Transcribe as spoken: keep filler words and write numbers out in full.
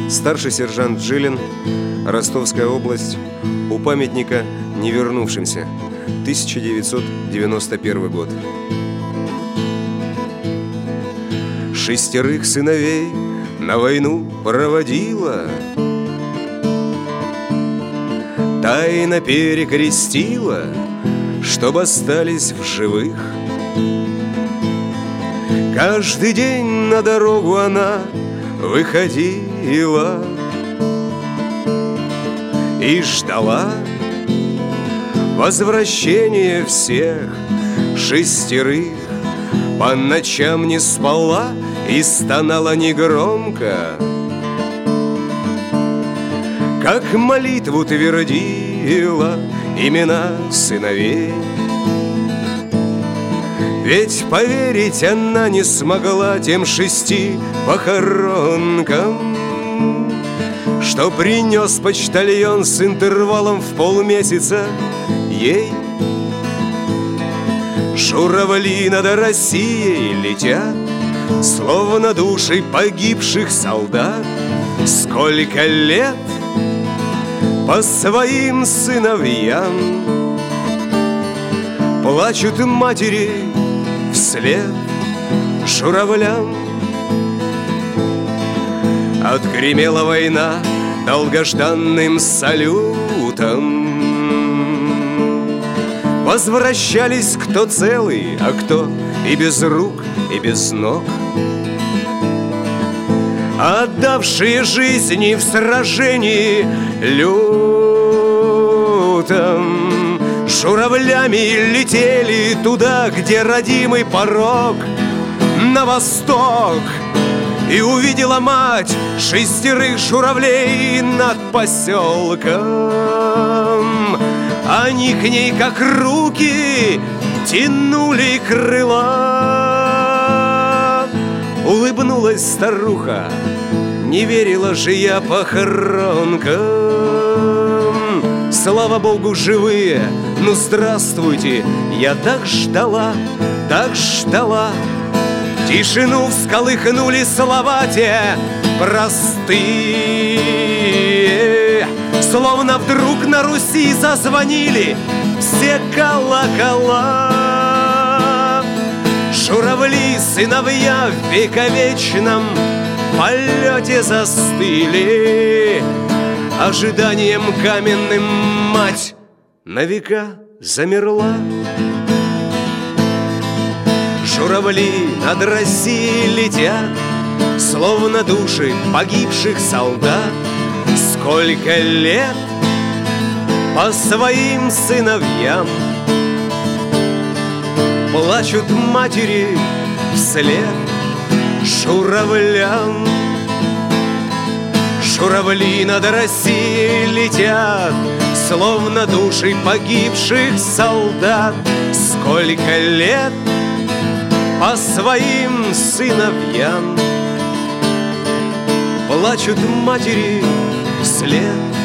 Старший сержант Жилин, Ростовская область, у памятника невернувшимся, тысяча девятьсот девяносто первый год. Шестерых сыновей на войну проводила, тайно перекрестила, чтоб остались в живых. Каждый день на дорогу она выходила и ждала возвращения всех шестерых. По ночам не спала и стонала негромко, как молитву твердила имена сыновей. Ведь поверить она не смогла тем шести похоронкам, что принес почтальон с интервалом в полмесяца ей. Журавли над Россией летят, словно души погибших солдат. Сколько лет по своим сыновьям плачут матери вслед журавлям. Отгремела война долгожданным салютом. Возвращались кто целый, а кто и без рук, и без ног, отдавшие жизни в сражении лютом. Журавлями летели туда, где родимый порог, на восток. И увидела мать шестерых журавлей над поселком. Они к ней, как руки, тянули крыла. Улыбнулась старуха, не верила же я похоронкам. Слава Богу, живые, ну здравствуйте. Я так ждала, так ждала. Тишину всколыхнули слова те простые, словно вдруг на Руси зазвонили все колокола. Журавли, сыновья в вековечном полете застыли. Ожиданием каменным мать на века замерла. Журавли над Россией летят, словно души погибших солдат. Сколько лет по своим сыновьям плачут матери вслед журавлям. Журавли над Россией летят, словно души погибших солдат. Сколько лет по своим сыновьям плачут матери вслед